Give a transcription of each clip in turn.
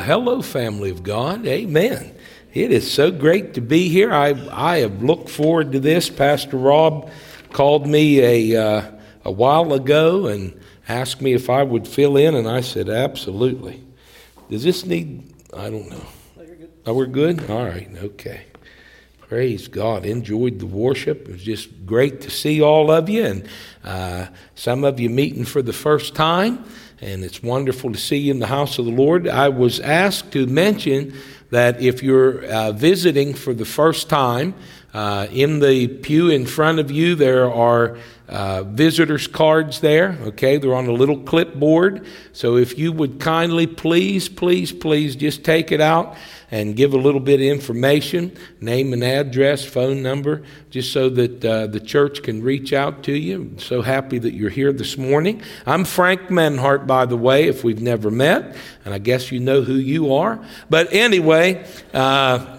hello, family of God. Amen. It is so great to be here. I have looked forward to this. Pastor Rob called me a while ago and asked me if I would fill in, and I said, absolutely. Does this need, I don't know. No, you're good. Oh, we're good? All right, okay. Praise God. Enjoyed the worship. It was just great to see all of you, and some of you meeting for the first time, and it's wonderful to see you in the house of the Lord. I was asked to mention that if you're visiting for the first time, in the pew in front of you, there are visitors cards there, okay? They're on a little clipboard. So if you would kindly, please just take it out and give a little bit of information, name and address, phone number, just so that the church can reach out to you. I'm so happy that you're here this morning. I'm Frank Menhart, by the way, if we've never met, and I guess you know who you are. But anyway, I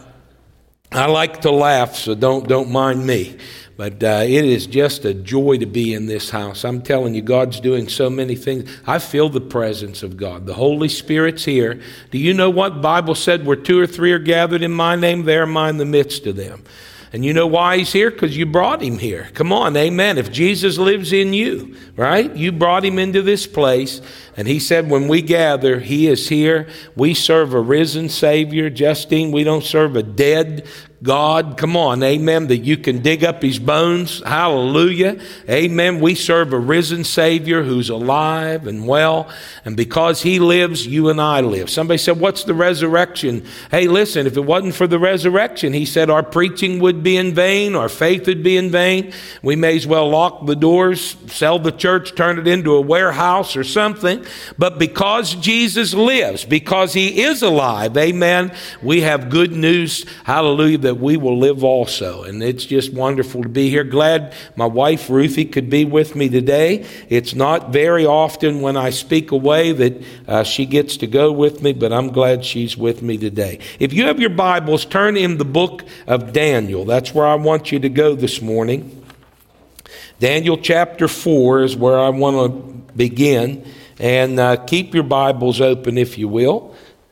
like to laugh, so don't mind me. But it is just a joy to be in this house. I'm telling you, God's doing so many things. I feel the presence of God. The Holy Spirit's here. Do you know what the Bible said? Where two or three are gathered in my name, there am I in the midst of them. And you know why he's here? Because you brought him here. Come on, amen. If Jesus lives in you, right? You brought him into this place. And he said when we gather, he is here. We serve a risen Savior. Justine, we don't serve a dead God. Come on, amen, that you can dig up his bones. Hallelujah. Amen. We serve a risen Savior who's alive and well. And because he lives, you and I live. Somebody said, what's the resurrection? Hey, listen, if it wasn't for the resurrection, he said our preaching would be in vain, our faith would be in vain. We may as well lock the doors, sell the church, turn it into a warehouse or something. But because Jesus lives, because he is alive, amen, we have good news, hallelujah, that we will live also. And it's just wonderful to be here. Glad my wife Ruthie could be with me today. It's not very often when I speak away that she gets to go with me, but I'm glad she's with me today. If you have your Bibles, turn in the book of Daniel. That's where I want you to go this morning. Daniel chapter 4 is where I want to begin. And keep your Bibles open if you will.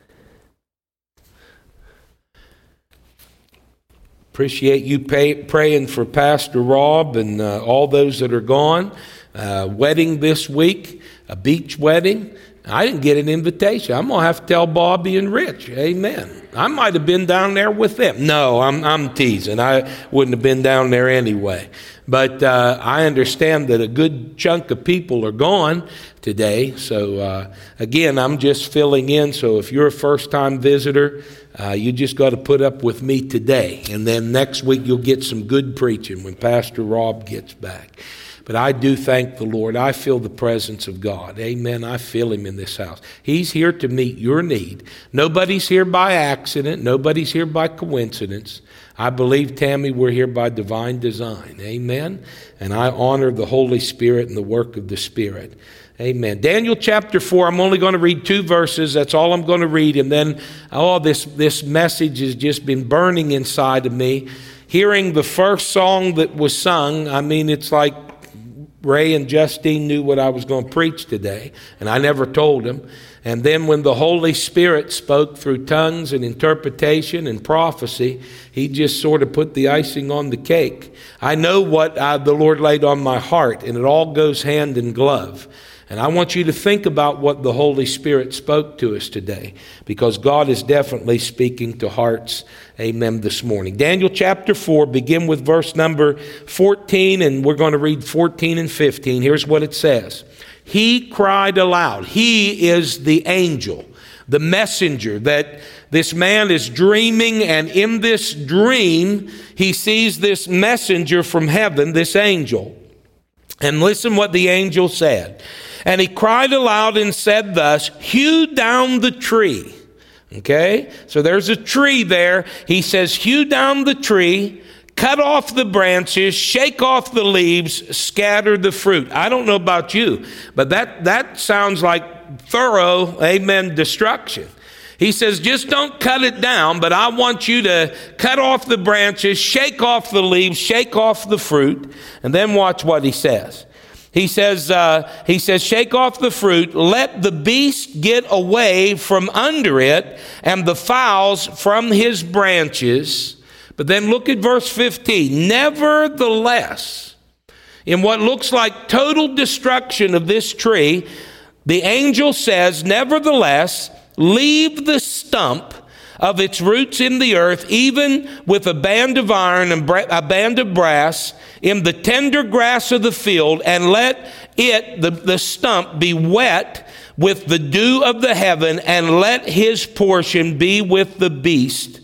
Appreciate you praying for Pastor Rob and all those that are gone. Wedding this week, a beach wedding. I didn't get an invitation. I'm going to have to tell Bobby and Rich. Amen. I might have been down there with them. No, I'm teasing. I wouldn't have been down there anyway. But I understand that a good chunk of people are gone today. So again, I'm just filling in. So if you're a first-time visitor, you just got to put up with me today. And then next week you'll get some good preaching when Pastor Rob gets back. But I do thank the Lord. I feel the presence of God. Amen. I feel him in this house. He's here to meet your need. Nobody's here by accident. Nobody's here by coincidence. I believe, Tammy, we're here by divine design. Amen. And I honor the Holy Spirit and the work of the Spirit. Amen. Daniel chapter 4, I'm only going to read 2 verses. That's all I'm going to read. And then, this message has just been burning inside of me. Hearing the first song that was sung, I mean, it's like Ray and Justine knew what I was going to preach today, and I never told them. And then when the Holy Spirit spoke through tongues and interpretation and prophecy, he just sort of put the icing on the cake. I know what the Lord laid on my heart, and it all goes hand in glove. And I want you to think about what the Holy Spirit spoke to us today, because God is definitely speaking to hearts, amen, this morning. Daniel chapter 4, begin with verse number 14, and we're going to read 14 and 15. Here's what it says. He cried aloud. He is the angel, the messenger that this man is dreaming, and in this dream, he sees this messenger from heaven, this angel. And listen what the angel said. And he cried aloud and said thus, hew down the tree. Okay, so there's a tree there. He says, hew down the tree, cut off the branches, shake off the leaves, scatter the fruit. I don't know about you, but that sounds like thorough, amen, destruction. He says, just don't cut it down, but I want you to cut off the branches, shake off the leaves, shake off the fruit, and then watch what he says. He says, shake off the fruit, let the beast get away from under it, and the fowls from his branches. But then look at verse 15. Nevertheless, in what looks like total destruction of this tree, the angel says, nevertheless, leave the stump of its roots in the earth, even with a band of iron and a band of brass, in the tender grass of the field, and let it, the stump, be wet with the dew of the heaven, and let his portion be with the beast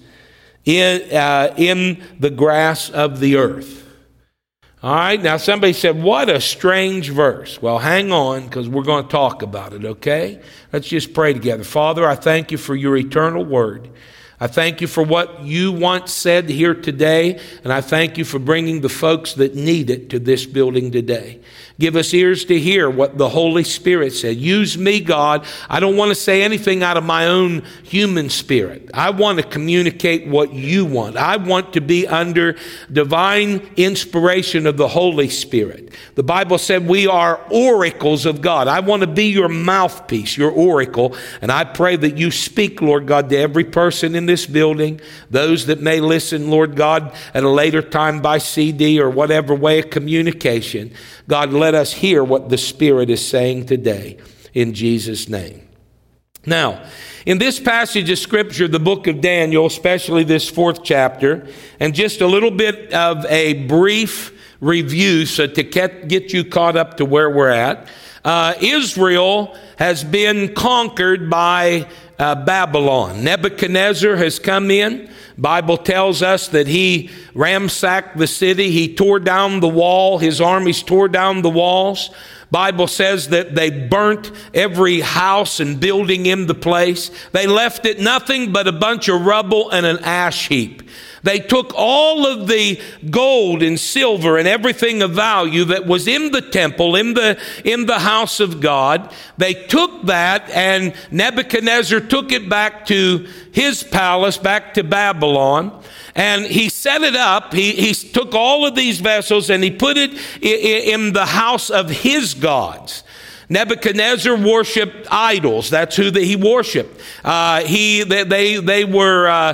in the grass of the earth. All right, now somebody said, what a strange verse. Well, hang on, because we're going to talk about it, okay? Let's just pray together. Father, I thank you for your eternal word. I thank you for what you once said here today, and I thank you for bringing the folks that need it to this building today. Give us ears to hear what the Holy Spirit said. Use me, God. I don't want to say anything out of my own human spirit. I want to communicate what you want. I want to be under divine inspiration of the Holy Spirit. The Bible said we are oracles of God. I want to be your mouthpiece, your oracle, and I pray that you speak, Lord God, to every person in this building, those that may listen, Lord God, at a later time by CD or whatever way of communication. God, let us hear what the Spirit is saying today in Jesus' name. Now, in this passage of Scripture, the book of Daniel, especially this 4th chapter, and just a little bit of a brief review so to get you caught up to where we're at, Israel has been conquered by Babylon. Nebuchadnezzar has come in. Bible tells us that he ransacked the city. He tore down the wall. His armies tore down the walls. Bible says that they burnt every house and building in the place. They left it nothing but a bunch of rubble and an ash heap. They took all of the gold and silver and everything of value that was in the temple, in the house of God. They took that, and Nebuchadnezzar took it back to his palace, back to Babylon, and he set it up. He took all of these vessels and he put it in the house of his gods. Nebuchadnezzar worshipped idols. That's who he worshipped. They were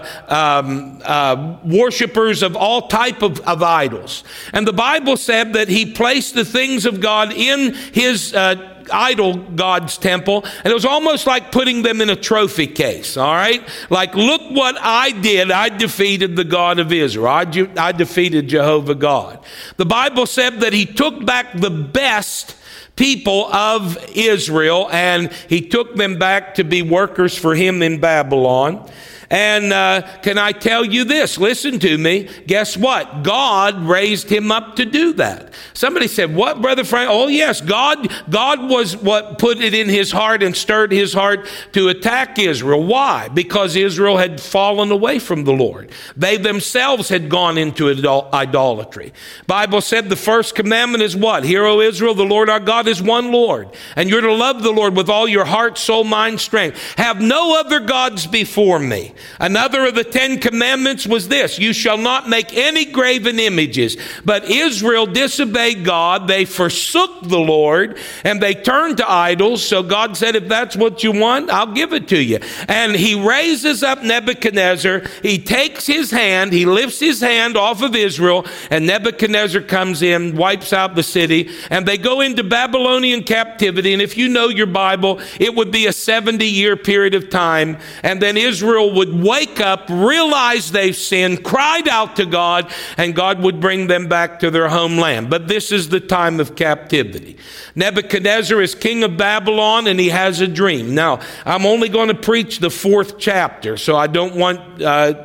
worshipers of all type of idols. And the Bible said that he placed the things of God in his idol God's temple, and it was almost like putting them in a trophy case, all right? Like, look what I did. I defeated the God of Israel. I defeated Jehovah God. The Bible said that he took back the best people of Israel, and he took them back to be workers for him in Babylon. And can I tell you this? Listen to me. Guess what? God raised him up to do that. Somebody said, what, Brother Frank? Oh, yes, God was what put it in his heart and stirred his heart to attack Israel. Why? Because Israel had fallen away from the Lord. They themselves had gone into idolatry. Bible said the first commandment is what? Hear, O Israel, the Lord our God is one Lord. And you're to love the Lord with all your heart, soul, mind, strength. Have no other gods before me. Another of the 10 commandments was this: you shall not make any graven images. But Israel disobeyed God. They forsook the Lord and they turned to idols. So God said, if that's what you want, I'll give it to you. And he raises up Nebuchadnezzar. He takes his hand, he lifts his hand off of Israel, and Nebuchadnezzar comes in, wipes out the city, and they go into Babylonian captivity. And if you know your Bible, it would be a 70-year period of time. And then Israel would wake up, realize they've sinned, cried out to God, and God would bring them back to their homeland. But this is the time of captivity. Nebuchadnezzar is king of Babylon, and he has a dream. Now, I'm only going to preach the 4th chapter, so I don't want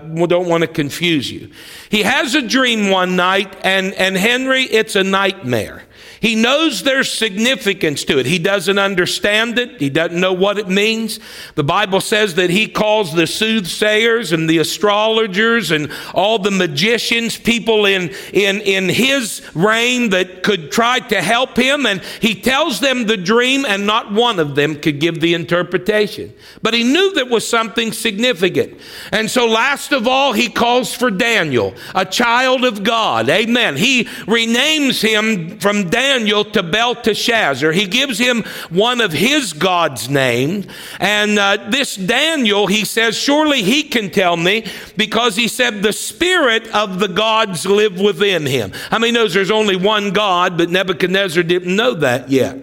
to confuse you. He has a dream one night, and Henry, it's a nightmare. He knows there's significance to it. He doesn't understand it. He doesn't know what it means. The Bible says that he calls the soothsayers and the astrologers and all the magicians, people in his reign that could try to help him, and he tells them the dream, and not one of them could give the interpretation. But he knew there was something significant. And so last of all, he calls for Daniel, a child of God. Amen. He renames him from Daniel Daniel to Belteshazzar. He gives him one of his God's names. And this Daniel, he says, surely he can tell me, because he said the spirit of the gods live within him. How many knows there's only one God, but Nebuchadnezzar didn't know that yet?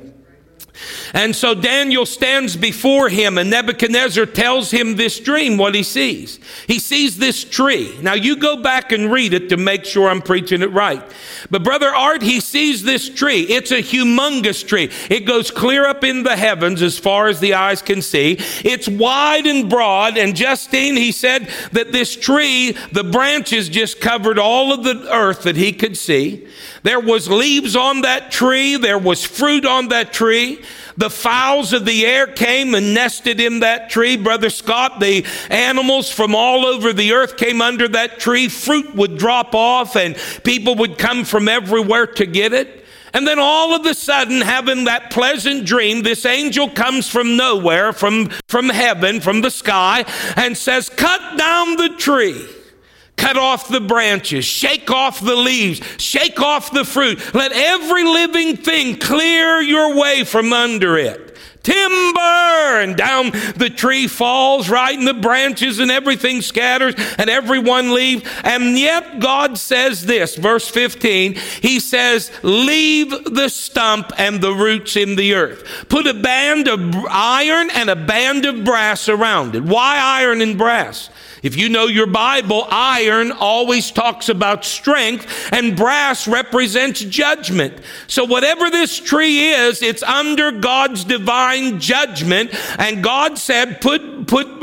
And so Daniel stands before him, and Nebuchadnezzar tells him this dream, what he sees. He sees this tree. Now you go back and read it to make sure I'm preaching it right. But Brother Art, he sees this tree. It's a humongous tree. It goes clear up in the heavens as far as the eyes can see. It's wide and broad. And Justine, he said that this tree, the branches just covered all of the earth that he could see. There was leaves on that tree. There was fruit on that tree. The fowls of the air came and nested in that tree. Brother Scott, the animals from all over the earth came under that tree. Fruit would drop off and people would come from everywhere to get it. And then all of a sudden, having that pleasant dream, this angel comes from nowhere, from heaven, from the sky, and says, cut down the tree. Cut off the branches, shake off the leaves, shake off the fruit. Let every living thing clear your way from under it. Timber! And down the tree falls, right? And the branches and everything scatters and everyone leaves. And yet God says this, verse 15, he says, leave the stump and the roots in the earth. Put a band of iron and a band of brass around it. Why iron and brass? If you know your Bible, iron always talks about strength, and brass represents judgment. So whatever this tree is, it's under God's divine judgment. And God said, put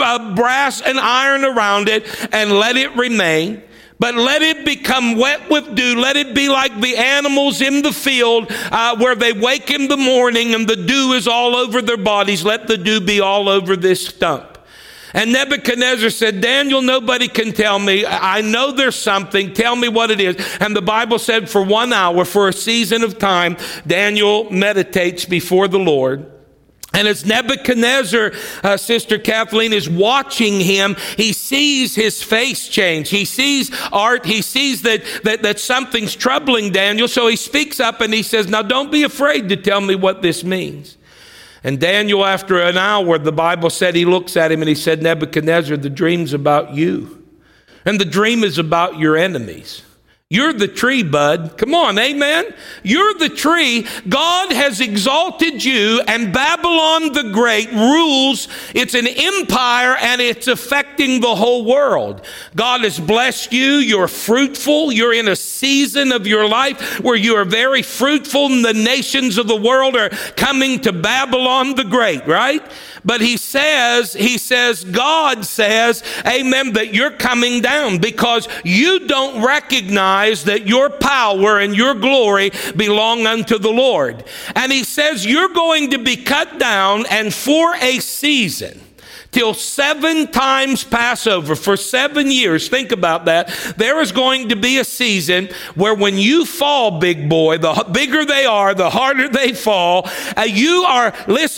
brass and iron around it and let it remain. But let it become wet with dew. Let it be like the animals in the field where they wake in the morning and the dew is all over their bodies. Let the dew be all over this stump. And Nebuchadnezzar said, Daniel, nobody can tell me. I know there's something. Tell me what it is. And the Bible said for 1 hour, for a season of time, Daniel meditates before the Lord. And as Nebuchadnezzar, Sister Kathleen, is watching him, he sees his face change. He sees Art. He sees that something's troubling Daniel. So he speaks up and he says, now don't be afraid to tell me what this means. And Daniel, after an hour, the Bible said he looks at him and he said, Nebuchadnezzar, the dream's about you. And the dream is about your enemies. You're the tree, bud. Come on, amen? You're the tree. God has exalted you, and Babylon the Great rules. It's an empire, and it's affecting the whole world. God has blessed you. You're fruitful. You're in a season of your life where you are very fruitful, and the nations of the world are coming to Babylon the Great, right? But he says, God says, amen, that you're coming down because you don't recognize that your power and your glory belong unto the Lord. And he says you're going to be cut down, and for a season, till 7 times Passover, for 7 years. Think about that. There is going to be a season where when you fall, big boy, the bigger they are, the harder they fall. You are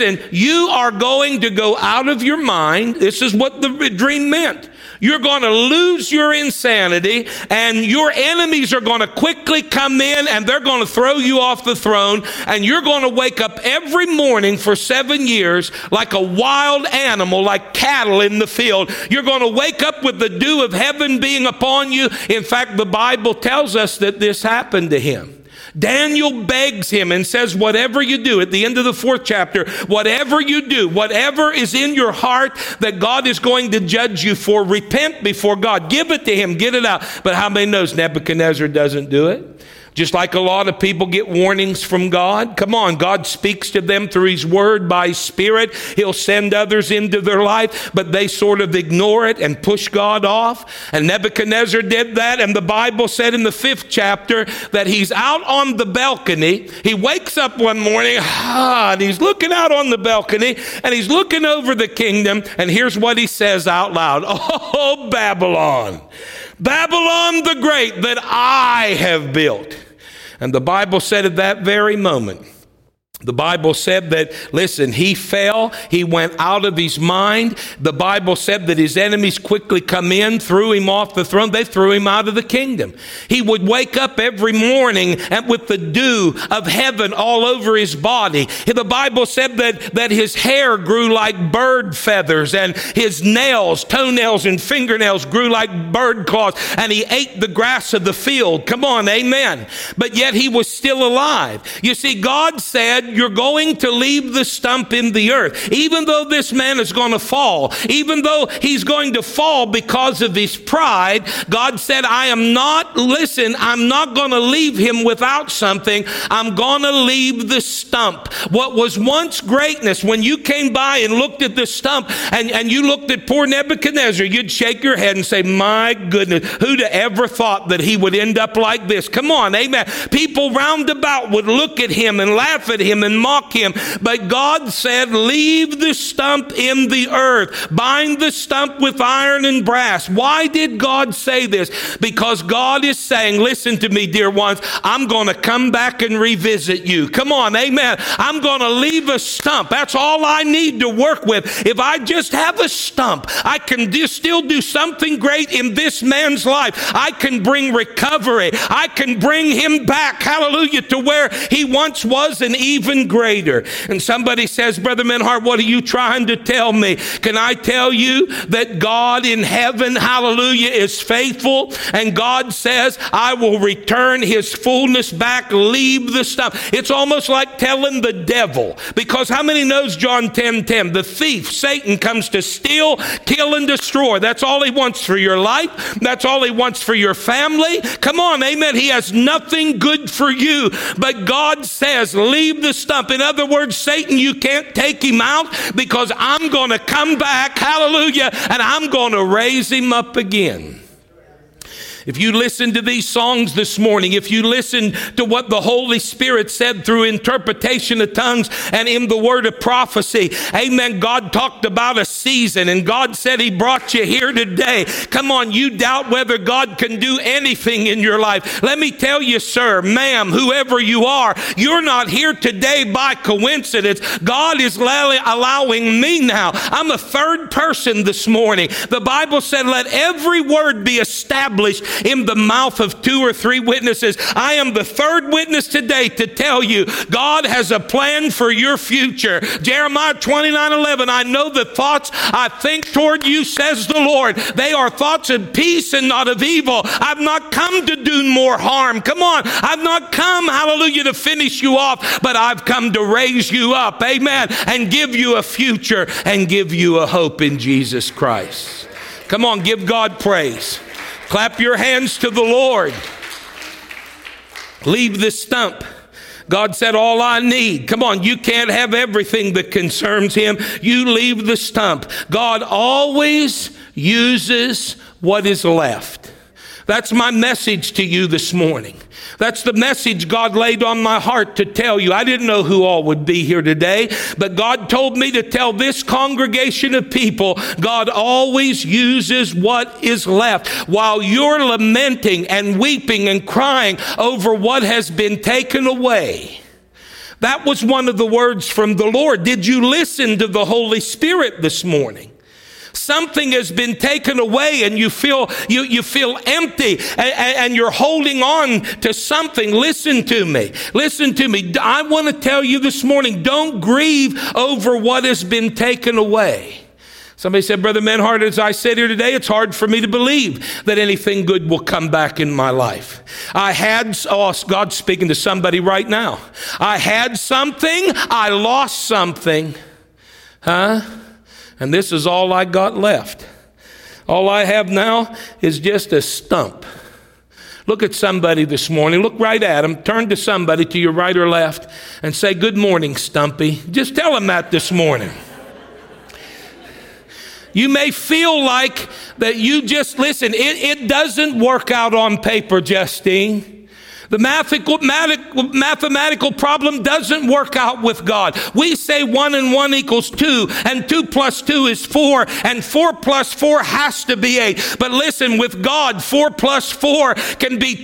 going to go out of your mind. This is what the dream meant. You're going to lose your insanity, and your enemies are going to quickly come in, and they're going to throw you off the throne, and you're going to wake up every morning for 7 years like a wild animal, like cattle in the field. You're going to wake up with the dew of heaven being upon you. In fact, the Bible tells us that this happened to him. Daniel begs him and says, whatever you do, at the end of the 4th chapter, whatever you do, whatever is in your heart that God is going to judge you for, repent before God. Give it to him, get it out. But how many knows Nebuchadnezzar doesn't do it? Just like a lot of people get warnings from God. Come on, God speaks to them through his word by his spirit. He'll send others into their life, but they sort of ignore it and push God off. And Nebuchadnezzar did that. And the Bible said in the 5th chapter that he's out on the balcony. He wakes up one morning and he's looking out on the balcony and he's looking over the kingdom. And here's what he says out loud. Oh, Babylon, Babylon the Great that I have built. And the Bible said at that very moment, The Bible said that, listen, he fell. He went out of his mind. The Bible said that his enemies quickly come in, threw him off the throne. They threw him out of the kingdom. He would wake up every morning and with the dew of heaven all over his body. The Bible said that his hair grew like bird feathers, and his nails, toenails and fingernails grew like bird claws, and he ate the grass of the field. Come on, amen. But yet he was still alive. You see, God said, you're going to leave the stump in the earth. Even though this man is going to fall, even though he's going to fall because of his pride, God said, I'm not going to leave him without something. I'm going to leave the stump. What was once greatness, when you came by and looked at the stump and you looked at poor Nebuchadnezzar, you'd shake your head and say, my goodness, who'd have ever thought that he would end up like this? Come on, amen. People round about would look at him and laugh at him and mock him. But God said, leave the stump in the earth. Bind the stump with iron and brass. Why did God say this? Because God is saying, listen to me, dear ones, I'm going to come back and revisit you. Come on, amen. I'm going to leave a stump. That's all I need to work with. If I just have a stump, I can still do something great in this man's life. I can bring recovery. I can bring him back, hallelujah, to where he once was and even greater. And somebody says, Brother Menhart, what are you trying to tell me? Can I tell you that God in heaven, hallelujah, is faithful? And God says, I will return his fullness back, leave the stump. It's almost like telling the devil, because how many knows John 10:10? The thief, Satan, comes to steal, kill, and destroy. That's all he wants for your life. That's all he wants for your family. Come on, amen. He has nothing good for you. But God says, leave the stump. In other words, Satan, you can't take him out, because I'm going to come back, hallelujah, and I'm going to raise him up again. If you listen to these songs this morning, if you listen to what the Holy Spirit said through interpretation of tongues and in the word of prophecy, amen, God talked about a season, and God said he brought you here today. Come on, you doubt whether God can do anything in your life. Let me tell you, sir, ma'am, whoever you are, you're not here today by coincidence. God is allowing me now. I'm a third person this morning. The Bible said, let every word be established in the mouth of 2 or 3 witnesses. I am the third witness today to tell you God has a plan for your future. Jeremiah 29:11, I know the thoughts I think toward you, says the Lord. They are thoughts of peace and not of evil. I've not come to do more harm. Come on. I've not come, hallelujah, to finish you off, but I've come to raise you up, amen, and give you a future and give you a hope in Jesus Christ. Come on, give God praise. Clap your hands to the Lord. Leave the stump. God said, all I need. Come on, you can't have everything that concerns him. You leave the stump. God always uses what is left. That's my message to you this morning. That's the message God laid on my heart to tell you. I didn't know who all would be here today, but God told me to tell this congregation of people, God always uses what is left. While you're lamenting and weeping and crying over what has been taken away. That was one of the words from the Lord. Did you listen to the Holy Spirit this morning? Something has been taken away and you feel empty and you're holding on to something. Listen to me. Listen to me. I want to tell you this morning, don't grieve over what has been taken away. Somebody said, Brother Menhart, as I said here today, it's hard for me to believe that anything good will come back in my life. God's speaking to somebody right now. I had something, I lost something. And this is all I got left. All I have now is just a stump. Look at somebody this morning. Look right at them. Turn to somebody to your right or left and say, good morning, Stumpy. Just tell them that this morning. You may feel like that you just, listen, it doesn't work out on paper, Justine. The mathematical problem doesn't work out with God. We say 1 and 1 equals 2, and 2 plus 2 is 4, and 4 plus 4 has to be 8. But listen, with God, 4 plus 4 can be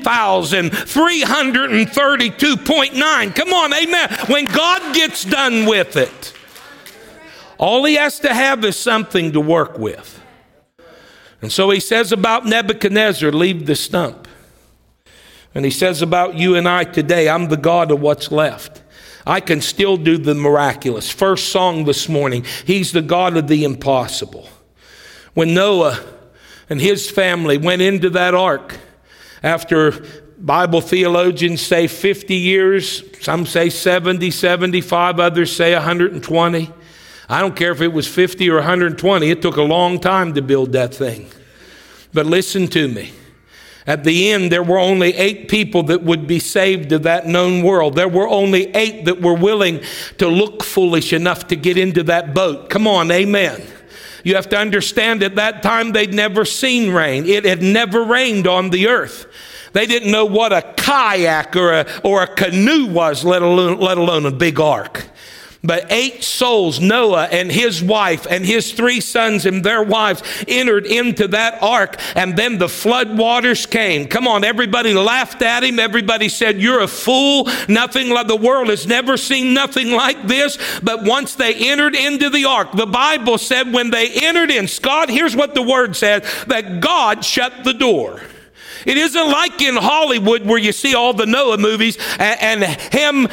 10,332.9. Come on, amen. When God gets done with it, all he has to have is something to work with. And so he says about Nebuchadnezzar, leave the stump. And he says about you and I today, I'm the God of what's left. I can still do the miraculous. First song this morning, he's the God of the impossible. When Noah and his family went into that ark, after Bible theologians say 50 years, some say 70, 75, others say 120. I don't care if it was 50 or 120. It took a long time to build that thing. But listen to me. At the end, there were only 8 people that would be saved of that known world. There were only 8 that were willing to look foolish enough to get into that boat. Come on, amen. You have to understand at that time they'd never seen rain. It had never rained on the earth. They didn't know what a kayak or a canoe was, let alone a big ark. But 8 souls, Noah and his wife and his 3 sons and their wives, entered into that ark, and then the flood waters came. Come on, everybody laughed at him. Everybody said, you're a fool. Nothing like the world has never seen nothing like this. But once they entered into the ark, the Bible said when they entered in, Scott, here's what the word says, that God shut the door. It isn't like in Hollywood where you see all the Noah movies and Ham,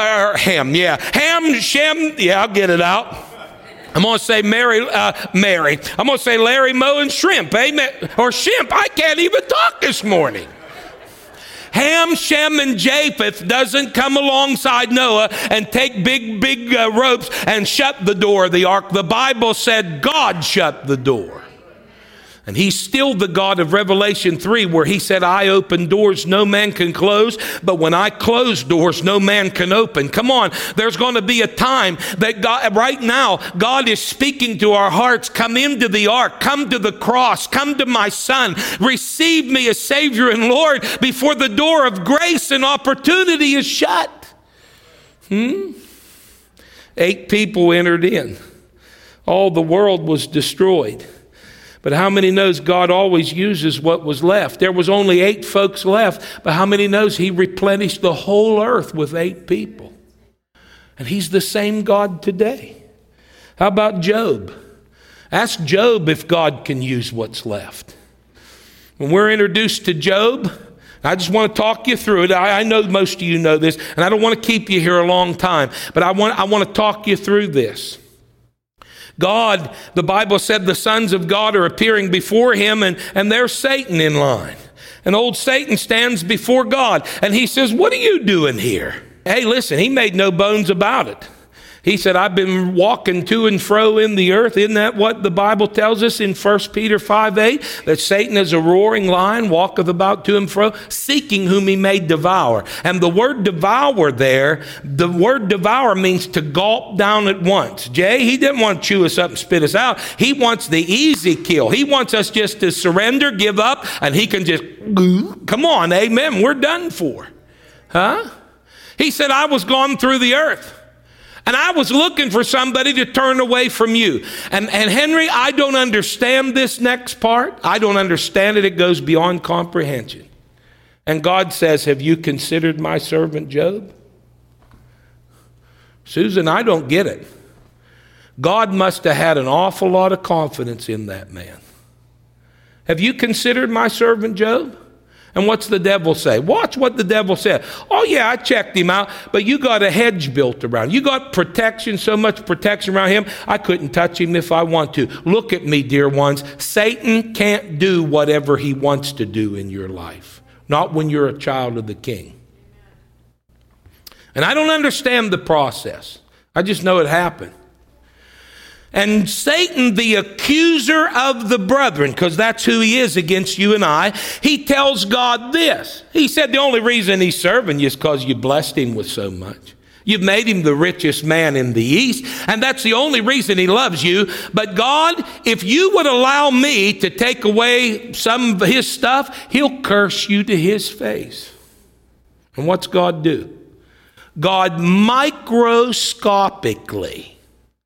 Shem, I'll get it out. I'm going to say Mary. I'm going to say Larry, Moe, and Shrimp. Amen. Or Shrimp. I can't even talk this morning. Ham, Shem, and Japheth doesn't come alongside Noah and take big ropes and shut the door of the ark. The Bible said God shut the door. And he's still the God of Revelation 3, where he said, I open doors no man can close, but when I close doors, no man can open. Come on, there's going to be a time that God, right now, God is speaking to our hearts. Come into the ark, come to the cross, come to my son, receive me as Savior and Lord before the door of grace and opportunity is shut. 8 people entered in. All the world was destroyed. But how many knows God always uses what was left? There was only 8 folks left, but how many knows he replenished the whole earth with 8 people? And he's the same God today. How about Job? Ask Job if God can use what's left. When we're introduced to Job, I just want to talk you through it. I know most of you know this, and I don't want to keep you here a long time, but I want to talk you through this. God, the Bible said the sons of God are appearing before him, and there's Satan in line. And old Satan stands before God, and he says, what are you doing here? Hey, listen, he made no bones about it. He said, I've been walking to and fro in the earth. Isn't that what the Bible tells us in 1 Peter 5:8? That Satan is a roaring lion, walketh about to and fro, seeking whom he may devour. And the word devour there, the word devour means to gulp down at once. Jay, he didn't want to chew us up and spit us out. He wants the easy kill. He wants us just to surrender, give up, and he can just, come on, amen, we're done for. Huh? He said, I was gone through the earth. And I was looking for somebody to turn away from you. And Henry, I don't understand this next part. I don't understand it. It goes beyond comprehension. And God says, have you considered my servant Job? Susan, I don't get it. God must have had an awful lot of confidence in that man. Have you considered my servant Job? And what's the devil say? Watch what the devil said. Oh yeah, I checked him out, but you got a hedge built around. You got protection, so much protection around him, I couldn't touch him if I want to. Look at me, dear ones. Satan can't do whatever he wants to do in your life. Not when you're a child of the King. And I don't understand the process. I just know it happened. And Satan, the accuser of the brethren, because that's who he is against you and I, he tells God this. He said the only reason he's serving you is because you blessed him with so much. You've made him the richest man in the east, and that's the only reason he loves you. But God, if you would allow me to take away some of his stuff, he'll curse you to his face. And what's God do? God microscopically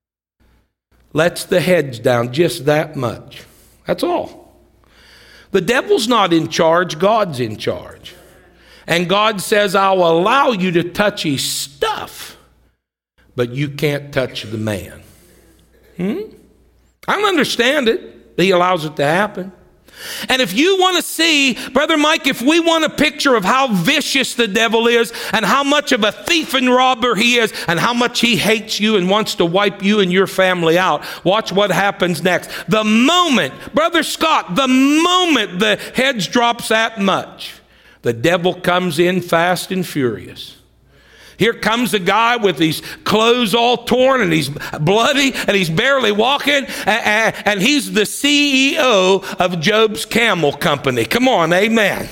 lets the heads down just that much. That's all. The devil's not in charge. God's in charge. And God says, I'll allow you to touch his stuff, but you can't touch the man. I don't understand it, but he allows it to happen. And if you want to see, Brother Mike, if we want a picture of how vicious the devil is and how much of a thief and robber he is and how much he hates you and wants to wipe you and your family out, watch what happens next. The moment, Brother Scott, the moment the heads drops that much, the devil comes in fast and furious. Here comes a guy with his clothes all torn and he's bloody and he's barely walking, and he's the CEO of Job's Camel Company. Come on, amen.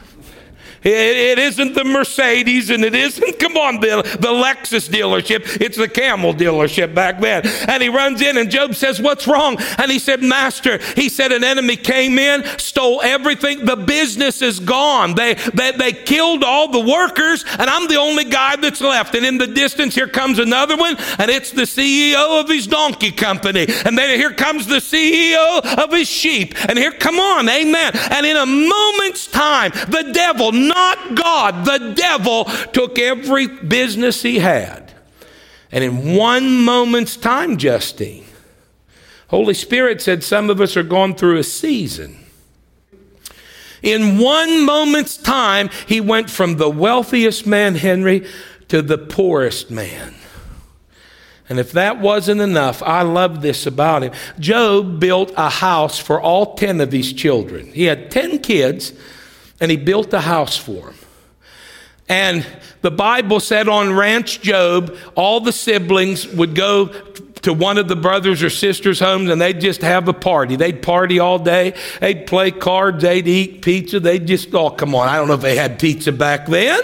It isn't the Mercedes and it isn't, come on, the Lexus dealership. It's the Camel dealership back then. And he runs in and Job says, what's wrong? And he said, Master, he said, an enemy came in, stole everything. The business is gone. They killed all the workers and I'm the only guy that's left. And in the distance, here comes another one and it's the CEO of his donkey company. And then here comes the CEO of his sheep. And here, come on, amen. And in a moment's time, the devil, not God, the devil took every business he had. And in one moment's time, Justine, Holy Spirit said some of us are going through a season. In one moment's time, he went from the wealthiest man, Henry, to the poorest man. And if that wasn't enough, I love this about him. Job built a house for all 10 of his children. He had 10 kids. And he built a house for him. And the Bible said on Ranch Job, all the siblings would go to one of the brothers or sisters' homes and they'd just have a party. They'd party all day. They'd play cards. They'd eat pizza. They'd just, oh, come on. I don't know if they had pizza back then.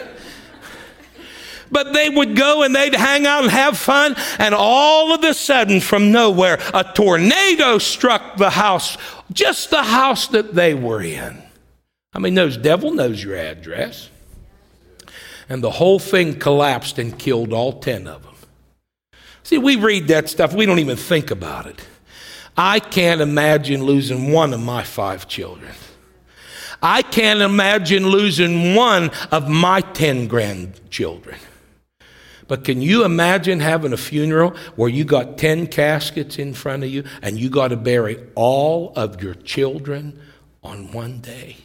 But they would go and they'd hang out and have fun. And all of a sudden, from nowhere, a tornado struck the house, just the house that they were in. I mean, the devil knows your address. And the whole thing collapsed and killed all 10 of them. See, we read that stuff. We don't even think about it. I can't imagine losing one of my 5 children. I can't imagine losing one of my 10 grandchildren. But can you imagine having a funeral where you got 10 caskets in front of you and you got to bury all of your children on one day?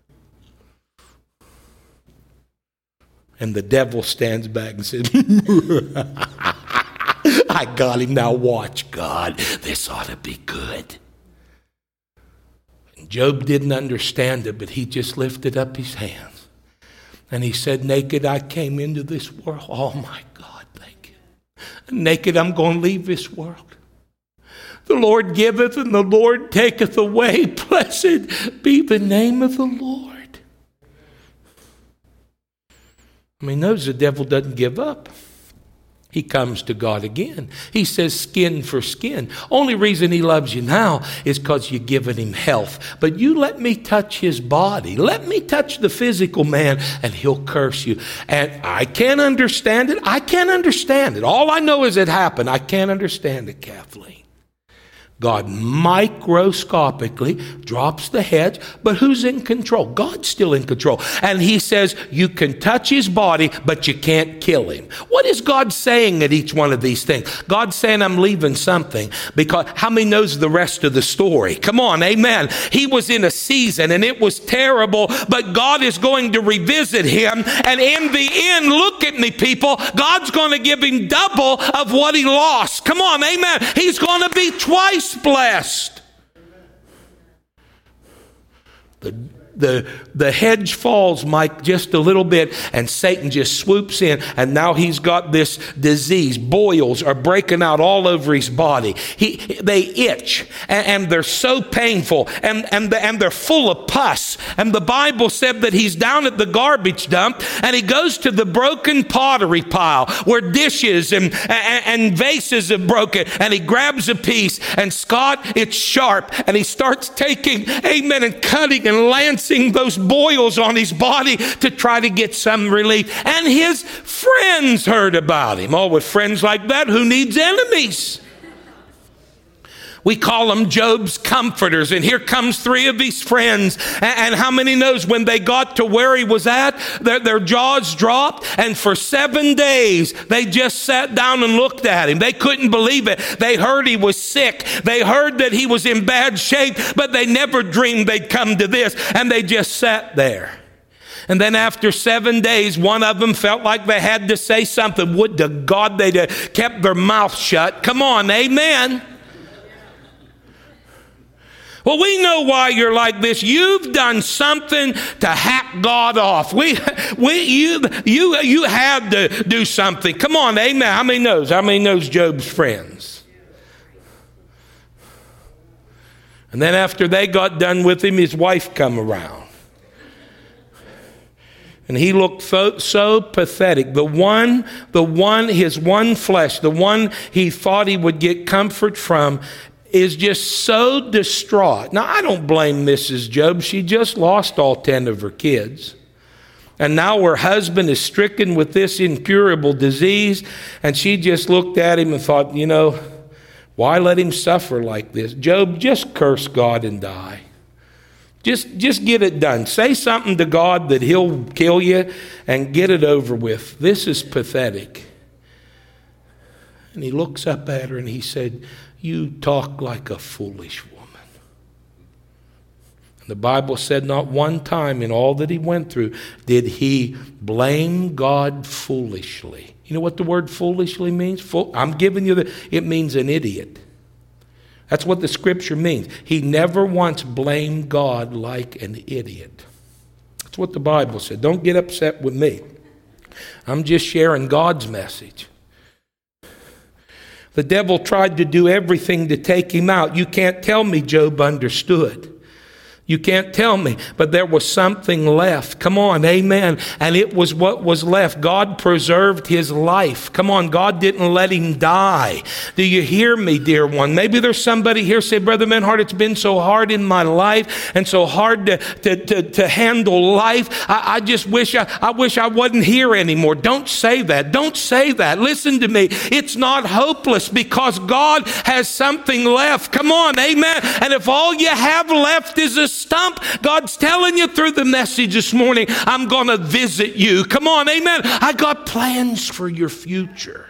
And the devil stands back and says, I got him, now watch, God. This ought to be good. And Job didn't understand it, but he just lifted up his hands. And he said, naked I came into this world. Oh my God, thank you. Naked I'm going to leave this world. The Lord giveth and the Lord taketh away. Blessed be the name of the Lord. I mean, knows the devil doesn't give up. He comes to God again. He says skin for skin. Only reason he loves you now is because you're giving him health. But you let me touch his body. Let me touch the physical man and he'll curse you. And I can't understand it. I can't understand it. All I know is it happened. I can't understand it, Kathleen. God microscopically drops the hedge, but who's in control? God's still in control. And he says, you can touch his body, but you can't kill him. What is God saying at each one of these things? God's saying, I'm leaving something. Because how many knows the rest of the story? Come on, amen. He was in a season and it was terrible, but God is going to revisit him. And in the end, look at me, people, God's going to give him double of what he lost. Come on, amen. He's going to be twice blessed. The hedge falls, Mike, just a little bit, and Satan just swoops in, and now he's got this disease. Boils are breaking out all over his body. They itch, and they're so painful, and they're full of pus. And the Bible said that he's down at the garbage dump, and he goes to the broken pottery pile where dishes and vases have broken, and he grabs a piece, and Scott, it's sharp, and he starts taking, amen, and cutting and lancing nursing those boils on his body to try to get some relief. And his friends heard about him. Oh, with friends like that, who needs enemies? We call them Job's comforters. And here comes three of his friends. And how many knows when they got to where he was at, their jaws dropped. And for 7 days, they just sat down and looked at him. They couldn't believe it. They heard he was sick. They heard that he was in bad shape. But they never dreamed they'd come to this. And they just sat there. And then after 7 days, one of them felt like they had to say something. Would to God they'd have kept their mouth shut. Come on, amen. Well, we know why you're like this. You've done something to hack God off. You had to do something. Come on, amen. How many knows? How many knows Job's friends? And then after they got done with him, his wife come around. And he looked so pathetic. His one flesh, the one he thought he would get comfort from, is just so distraught. Now, I don't blame Mrs. Job. She just lost all 10 of her kids. And now her husband is stricken with this incurable disease. And she just looked at him and thought, why let him suffer like this? Job, just curse God and die. Just get it done. Say something to God that he'll kill you and get it over with. This is pathetic. And he looks up at her and he said, you talk like a foolish woman. And the Bible said not one time in all that he went through did he blame God foolishly. You know what the word foolishly means? I'm giving you it means an idiot. That's what the scripture means. He never once blamed God like an idiot. That's what the Bible said. Don't get upset with me. I'm just sharing God's message. The devil tried to do everything to take him out. You can't tell me Job understood. You can't tell me, but there was something left. Come on, amen. And it was what was left. God preserved his life. Come on, God didn't let him die. Do you hear me, dear one? Maybe there's somebody here say, Brother Menhart, it's been so hard in my life and so hard to handle life. I just wish I wasn't here anymore. Don't say that. Don't say that. Listen to me. It's not hopeless because God has something left. Come on, amen. And if all you have left is a stump, God's telling you through the message this morning, I'm going to visit you. Come on, amen. I got plans for your future.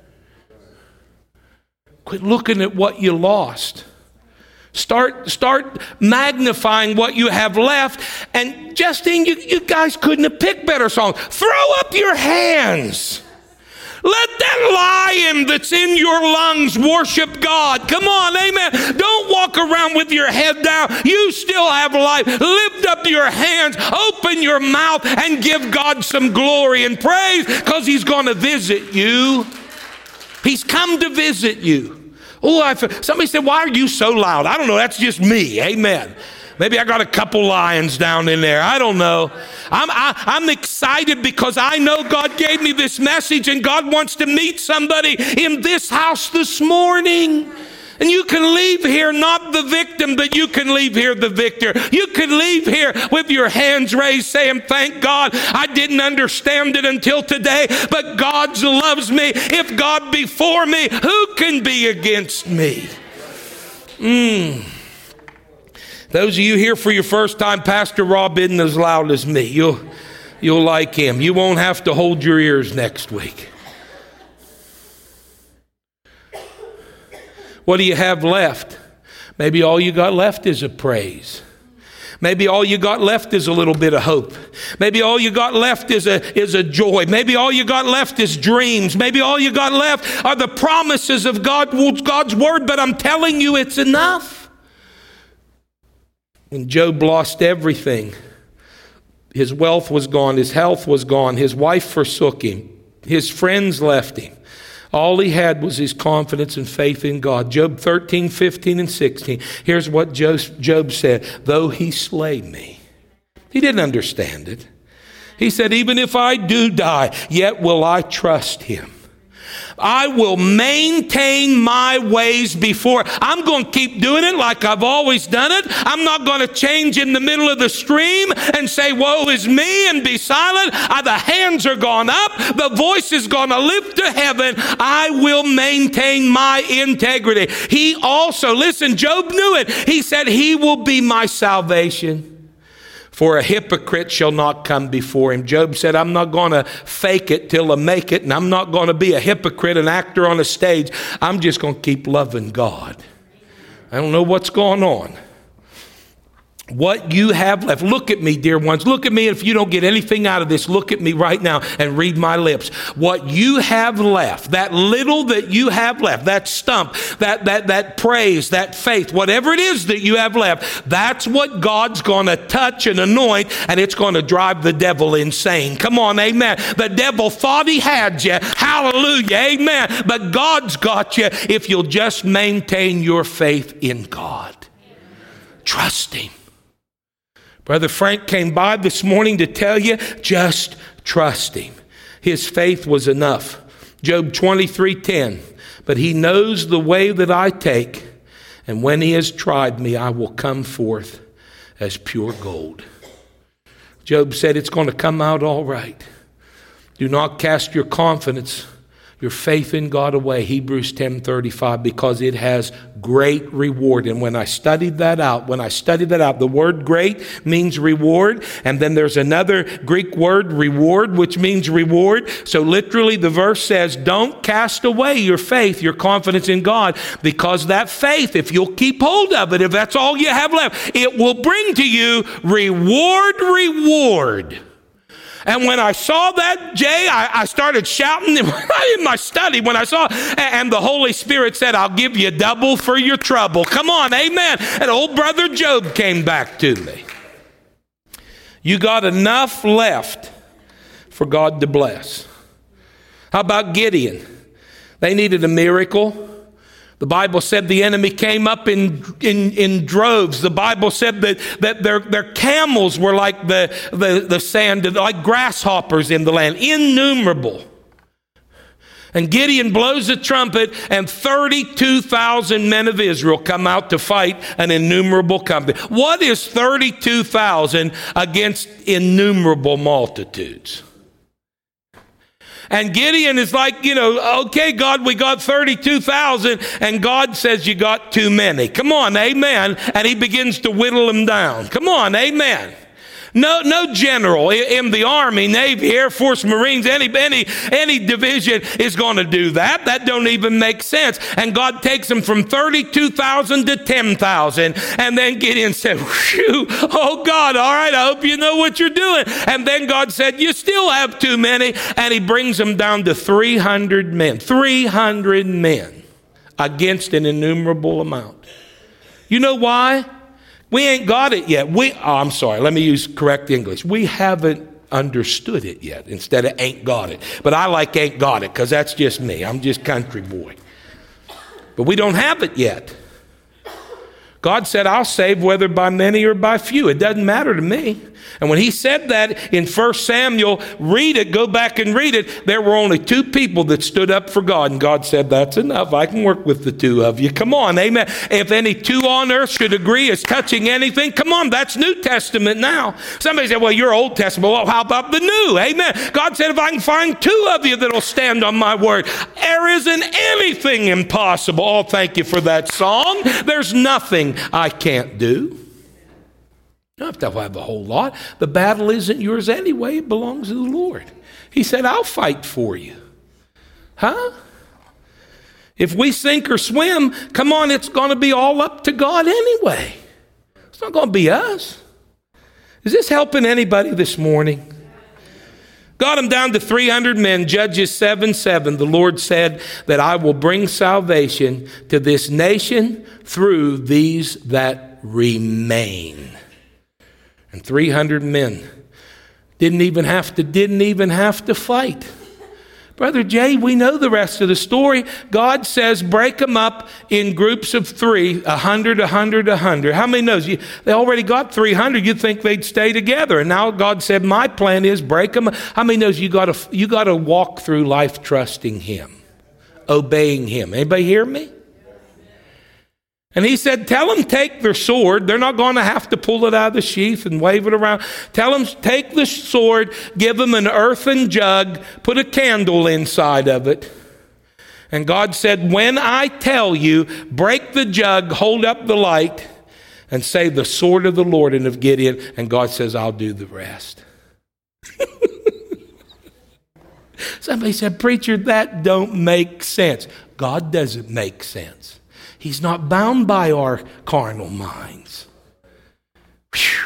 Quit looking at what you lost. Start magnifying what you have left. And Justine, you guys couldn't have picked better songs. Throw up your hands. Let that lion that's in your lungs worship God. Come on, amen. Don't walk around with your head down. You still have life. Lift up your hands, open your mouth, and give God some glory and praise because he's going to visit you. He's come to visit you. Oh, somebody said, why are you so loud? I don't know. That's just me. Amen. Maybe I got a couple lions down in there. I don't know. I'm excited because I know God gave me this message and God wants to meet somebody in this house this morning. And you can leave here not the victim, but you can leave here the victor. You can leave here with your hands raised saying, thank God, I didn't understand it until today, but God loves me. If God be for me, who can be against me? Those of you here for your first time, Pastor Rob isn't as loud as me. You'll like him. You won't have to hold your ears next week. What do you have left? Maybe all you got left is a praise. Maybe all you got left is a little bit of hope. Maybe all you got left is a joy. Maybe all you got left is dreams. Maybe all you got left are the promises of God's word, but I'm telling you it's enough. When Job lost everything, his wealth was gone, his health was gone, his wife forsook him, his friends left him. All he had was his confidence and faith in God. Job 13, 15, and 16. Here's what Job said. Though he slay me. He didn't understand it. He said, even if I do die, yet will I trust him. I will maintain my ways before. I'm going to keep doing it like I've always done it. I'm not going to change in the middle of the stream and say, woe is me, and be silent. The hands are gone up. The voice is going to lift to heaven. I will maintain my integrity. He also, listen, Job knew it. He said, he will be my salvation. For a hypocrite shall not come before him. Job said, I'm not going to fake it till I make it, and I'm not going to be a hypocrite, an actor on a stage. I'm just going to keep loving God. I don't know what's going on. What you have left. Look at me, dear ones. Look at me. If you don't get anything out of this, look at me right now and read my lips. What you have left, that little that you have left, that stump, that praise, that faith, whatever it is that you have left, that's what God's going to touch and anoint, and it's going to drive the devil insane. Come on, amen. The devil thought he had you. Hallelujah, amen. But God's got you if you'll just maintain your faith in God. Trust him. Brother Frank came by this morning to tell you, just trust him. His faith was enough. Job 23:10. But he knows the way that I take, and when he has tried me, I will come forth as pure gold. Job said it's going to come out all right. Do not cast your confidence, your faith in God away, Hebrews 10:35, because it has great reward. And when I studied that out, the word great means reward. And then there's another Greek word, reward, which means reward. So literally the verse says, don't cast away your faith, your confidence in God, because that faith, if you'll keep hold of it, if that's all you have left, it will bring to you reward. And when I saw that, Jay, I started shouting in my study when I saw, and the Holy Spirit said, I'll give you double for your trouble. Come on, amen. And old brother Job came back to me. You got enough left for God to bless. How about Gideon? They needed a miracle. The Bible said the enemy came up in droves. The Bible said that their camels were like the sand, like grasshoppers in the land, innumerable. And Gideon blows a trumpet, and 32,000 men of Israel come out to fight an innumerable company. What is 32,000 against innumerable multitudes? And Gideon is like, okay, God, we got 32,000. And God says you got too many. Come on, amen. And he begins to whittle them down. Come on, amen. No general in the Army, Navy, Air Force, Marines, any division is going to do that. That don't even make sense. And God takes them from 32,000 to 10,000. And then Gideon said, phew, oh God, all right, I hope you know what you're doing. And then God said, you still have too many. And he brings them down to 300 men. 300 men against an innumerable amount. You know why? We ain't got it yet. Let me use correct English. We haven't understood it yet instead of ain't got it. But I like ain't got it because that's just me. I'm just country boy. But we don't have it yet. God said, I'll save whether by many or by few. It doesn't matter to me. And when he said that in 1 Samuel, read it, go back and read it, there were only 2 people that stood up for God. And God said, that's enough. I can work with the 2 of you. Come on, amen. If any 2 on earth should agree as touching anything, come on, that's New Testament now. Somebody said, well, you're Old Testament. Well, how about the New? Amen. God said, if I can find 2 of you that'll stand on my word, there isn't anything impossible. Oh, thank you for that song. There's nothing I can't do. You don't have to have a whole lot. The battle isn't yours anyway. It belongs to the Lord. He said, I'll fight for you. Huh? If we sink or swim, come on, it's going to be all up to God anyway. It's not going to be us. Is this helping anybody this morning? Got them down to 300 men, Judges 7:7. The Lord said that I will bring salvation to this nation through these that remain. And 300 men didn't even have to fight. Brother Jay, we know the rest of the story. God says break them up in groups of 3, 100, 100, 100. How many knows? They already got 300. You'd think they'd stay together. And now God said, my plan is break them. How many knows you got to walk through life trusting him? obeying him. Anybody hear me? And he said, tell them take their sword. They're not going to have to pull it out of the sheath and wave it around. Tell them take the sword, give them an earthen jug, put a candle inside of it. And God said, when I tell you, break the jug, hold up the light, and say the sword of the Lord and of Gideon. And God says, I'll do the rest. Somebody said, preacher, that don't make sense. God doesn't make sense. He's not bound by our carnal minds. Whew.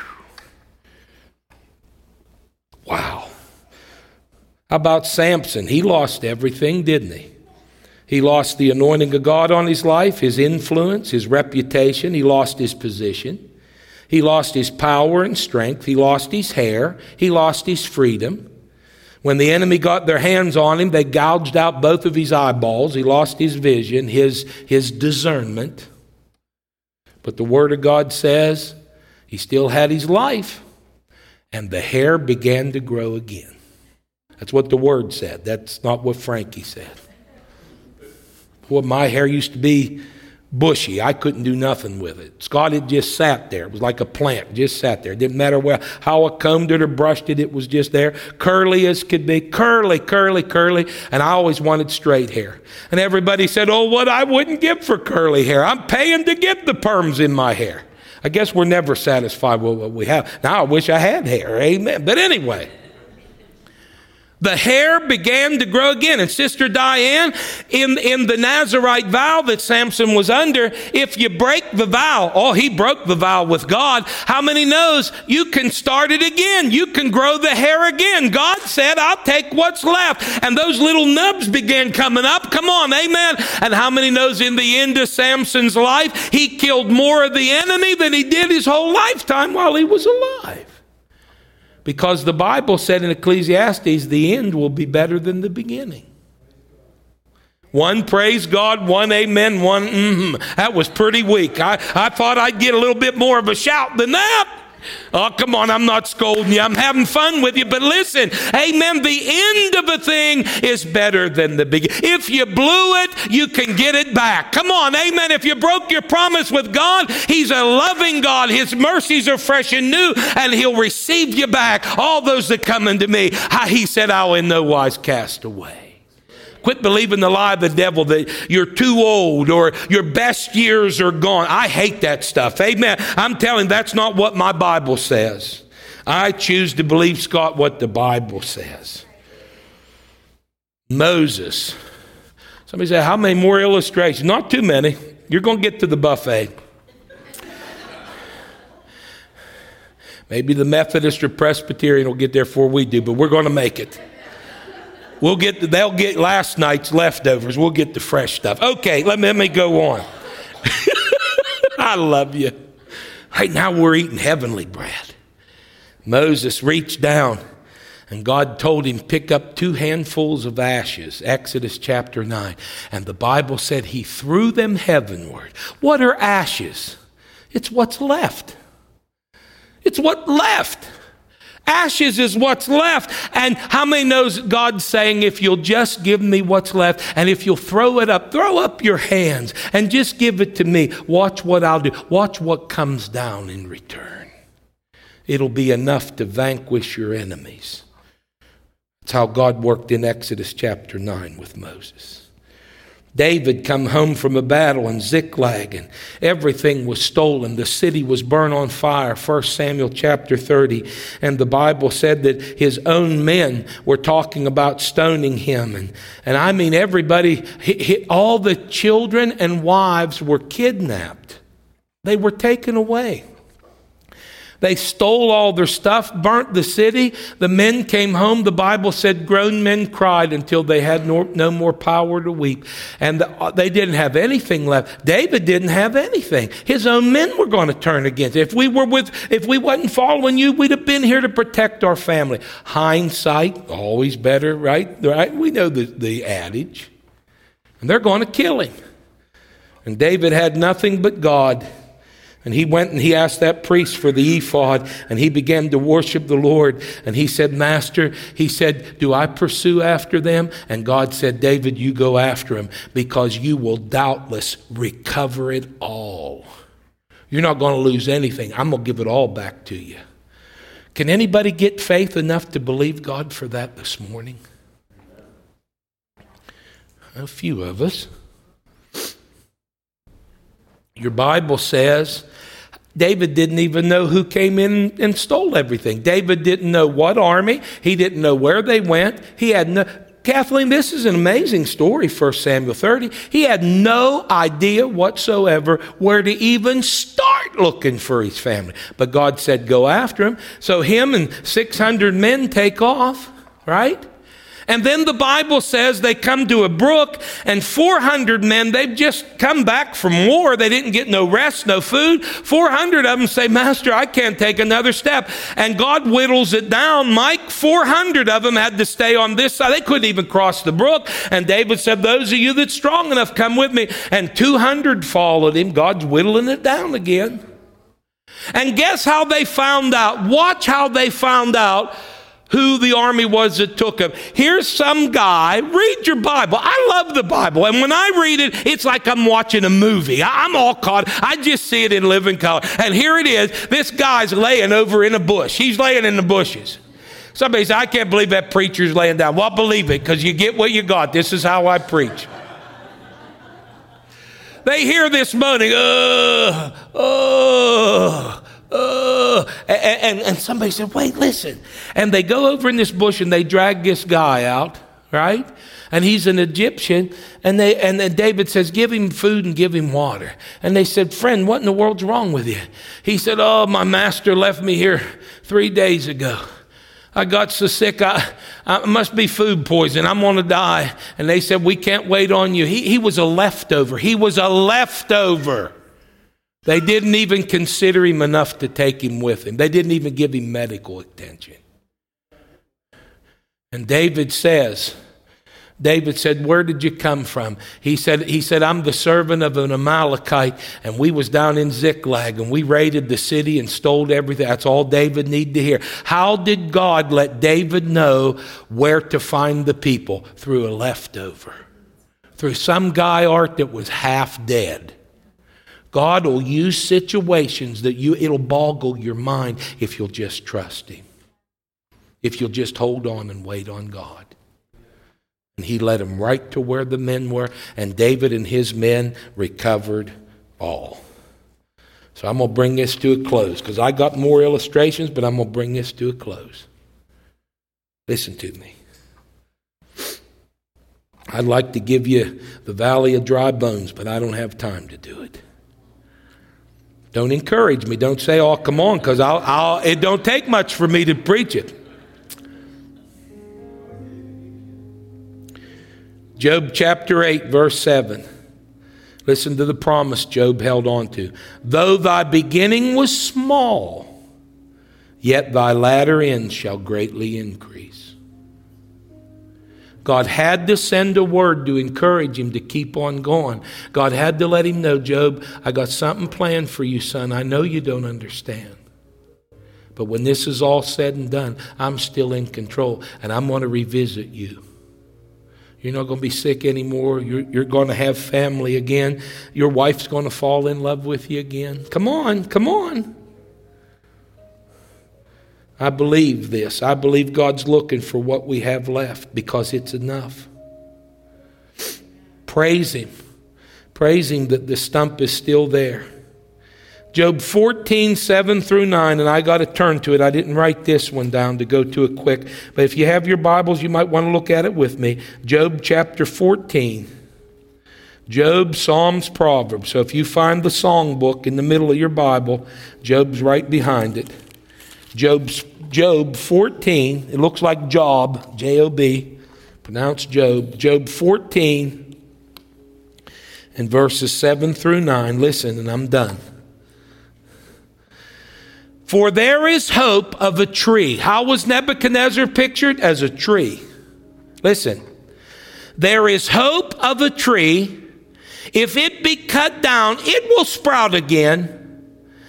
Wow. How about Samson? He lost everything, didn't he? He lost the anointing of God on his life, his influence, his reputation. He lost his position. He lost his power and strength. He lost his hair. He lost his freedom. When the enemy got their hands on him, they gouged out both of his eyeballs. He lost his vision, his discernment. But the Word of God says he still had his life, and the hair began to grow again. That's what the Word said. That's not what Frankie said. Well, my hair used to be bushy. I couldn't do nothing with it. Scott had just sat there. It was like a plant, just sat there. It didn't matter how I combed it or brushed it, it was just there. Curly as could be. Curly. And I always wanted straight hair. And everybody said, oh, what I wouldn't give for curly hair. I'm paying to get the perms in my hair. I guess we're never satisfied with what we have. Now I wish I had hair. Amen. But anyway, the hair began to grow again. And Sister Diane, in the Nazarite vow that Samson was under, if you break the vow, he broke the vow with God. How many knows you can start it again? You can grow the hair again. God said, I'll take what's left. And those little nubs began coming up. Come on, amen. And how many knows in the end of Samson's life, he killed more of the enemy than he did his whole lifetime while he was alive? Because the Bible said in Ecclesiastes, the end will be better than the beginning. One praise God, one amen, one That was pretty weak. I thought I'd get a little bit more of a shout than that. Oh, come on, I'm not scolding you. I'm having fun with you. But listen, amen, the end of a thing is better than the beginning. If you blew it, you can get it back. Come on, amen. If you broke your promise with God, He's a loving God. His mercies are fresh and new, and He'll receive you back. All those that come unto me, He said, I'll in no wise cast away. Quit believing the lie of the devil that you're too old or your best years are gone. I hate that stuff. Amen. I'm telling you, that's not what my Bible says. I choose to believe, Scott, what the Bible says. Moses. Somebody say, how many more illustrations? Not too many. You're going to get to the buffet. Maybe the Methodist or Presbyterian will get there before we do, but we're going to make it. They'll get last night's leftovers. We'll get the fresh stuff. Okay, let me go on. I love you. Right now we're eating heavenly bread. Moses reached down and God told him, pick up 2 handfuls of ashes, Exodus chapter 9. And the Bible said he threw them heavenward. What are ashes? It's what's left. It's what left. Ashes is what's left. And how many knows God's saying, if you'll just give me what's left, and if you'll throw up your hands and just give it to me, watch what I'll do. Watch what comes down in return. It'll be enough to vanquish your enemies. That's how God worked in Exodus chapter 9 with Moses. David come home from a battle in Ziklag, and everything was stolen. The city was burned on fire, 1 Samuel chapter 30. And the Bible said that his own men were talking about stoning him. And I mean, everybody, all the children and wives were kidnapped. They were taken away. They stole all their stuff, burnt the city. The men came home. The Bible said grown men cried until they had no more power to weep. And they didn't have anything left. David didn't have anything. His own men were going to turn against him. If we wasn't following you, we'd have been here to protect our family. Hindsight, always better, right? We know the adage. And they're going to kill him. And David had nothing but God. And he went and he asked that priest for the ephod, and he began to worship the Lord. And he said, Master, he said, do I pursue after them? And God said, David, you go after them, because you will doubtless recover it all. You're not going to lose anything. I'm going to give it all back to you. Can anybody get faith enough to believe God for that this morning? A few of us. Your Bible says David didn't even know who came in and stole everything. David didn't know what army. He didn't know where they went. He had no... Kathleen, this is an amazing story, 1 Samuel 30. He had no idea whatsoever where to even start looking for his family. But God said, go after him. So him and 600 men take off, right? And then the Bible says they come to a brook, and 400 men, they've just come back from war. They didn't get no rest, no food. 400 of them say, Master, I can't take another step. And God whittles it down. Mike, 400 of them had to stay on this side. They couldn't even cross the brook. And David said, those of you that's strong enough, come with me. And 200 followed him. God's whittling it down again. And guess how they found out? Watch how they found out who the army was that took him. Here's some guy. Read your Bible. I love the Bible. And when I read it, it's like I'm watching a movie. I'm all caught. I just see it in living color. And here it is. This guy's laying over in a bush. He's laying in the bushes. Somebody said, I can't believe that preacher's laying down. Well, believe it, because you get what you got. This is how I preach. They hear this moaning. And somebody said, wait, listen. And they go over in this bush and they drag this guy out, right? And he's an Egyptian. And then David says, give him food and give him water. And they said, friend, what in the world's wrong with you? He said, oh, my master left me here 3 days ago. I got so sick, I must be food poison. I'm going to die. And they said, we can't wait on you. He was a leftover. He was a leftover. They didn't even consider him enough to take him with him. They didn't even give him medical attention. And David said, where did you come from? He said, I'm the servant of an Amalekite, and we was down in Ziklag, and we raided the city and stole everything. That's all David needed to hear. How did God let David know where to find the people? Through a leftover. Through some guy, Art, that was half dead. God will use situations that it'll boggle your mind if you'll just trust him. If you'll just hold on and wait on God. And he led them right to where the men were, and David and his men recovered all. So I'm going to bring this to a close, because I got more illustrations, but I'm going to bring this to a close. Listen to me. I'd like to give you the valley of dry bones, but I don't have time to do it. Don't encourage me. Don't say, oh, come on, because it don't take much for me to preach it. Job chapter 8, verse 7. Listen to the promise Job held on to. Though thy beginning was small, yet thy latter end shall greatly increase. God had to send a word to encourage him to keep on going. God had to let him know, Job, I got something planned for you, son. I know you don't understand. But when this is all said and done, I'm still in control, and I'm going to revisit you. You're not going to be sick anymore. You're going to have family again. Your wife's going to fall in love with you again. Come on, come on. I believe this. I believe God's looking for what we have left, because it's enough. Praise him. Praise him that the stump is still there. Job 14, 7 through 9, and I got to turn to it. I didn't write this one down to go to it quick, but if you have your Bibles, you might want to look at it with me. Job chapter 14. Job, Psalms, Proverbs. So if you find the song book in the middle of your Bible, Job's right behind it. Job 14, it looks like Job, J-O-B, pronounced Job. Job 14 and verses 7 through 9. Listen, and I'm done. For there is hope of a tree. How was Nebuchadnezzar pictured? As a tree. Listen. There is hope of a tree. If it be cut down, it will sprout again.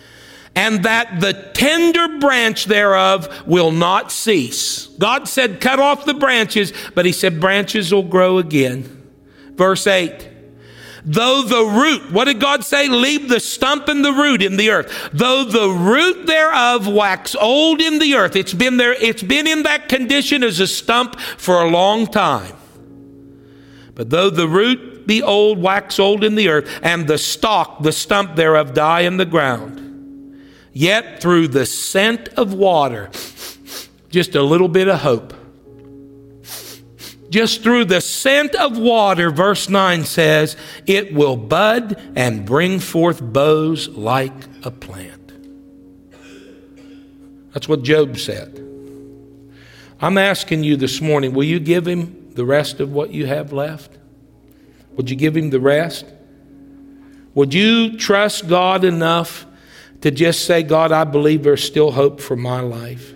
and that the tender branch thereof will not cease. God said, cut off the branches, but he said branches will grow again. Verse 8. Though the root, what did God say? Leave the stump and the root in the earth. Though the root thereof wax old in the earth. It's been there, it's been in that condition as a stump for a long time. But though the root be old, wax old in the earth, and the stalk, the stump thereof die in the ground, yet through the scent of water, just a little bit of hope. Just through the scent of water, verse 9 says, it will bud and bring forth boughs like a plant. That's what Job said. I'm asking you this morning, will you give him the rest of what you have left? Would you give him the rest? Would you trust God enough to just say, God, I believe there's still hope for my life?